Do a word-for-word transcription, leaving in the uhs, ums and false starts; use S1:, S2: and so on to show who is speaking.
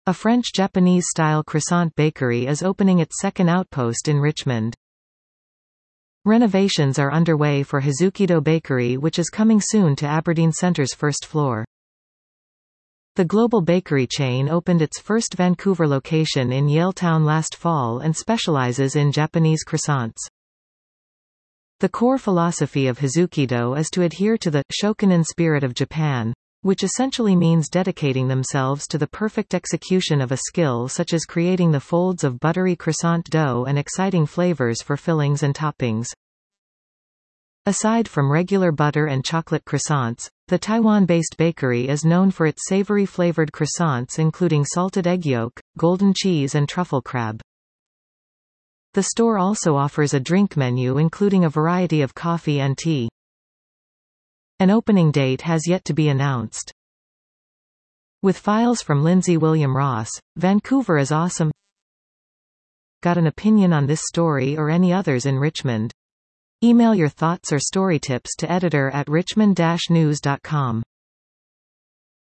S1: A French Japanese-style croissant bakery is opening its second outpost in Richmond. Renovations are underway for Hazukido Bakery, which is coming soon to Aberdeen Centre's first floor. The global bakery chain opened its first Vancouver location in Yaletown last fall and specializes in Japanese croissants. The core philosophy of Hazukido is to adhere to the shokunin spirit of Japan, which essentially means dedicating themselves to the perfect execution of a skill such as creating the folds of buttery croissant dough and exciting flavors for fillings and toppings. Aside from regular butter and chocolate croissants, the Taiwan-based bakery is known for its savory-flavored croissants including salted egg yolk, golden cheese and truffle crab. The store also offers a drink menu including a variety of coffee and tea. An opening date has yet to be announced. With files from Lindsay William Ross, Vancouver is awesome. Got an opinion on this story or any others in Richmond? Email your thoughts or story tips to editor at richmond dash news dot com.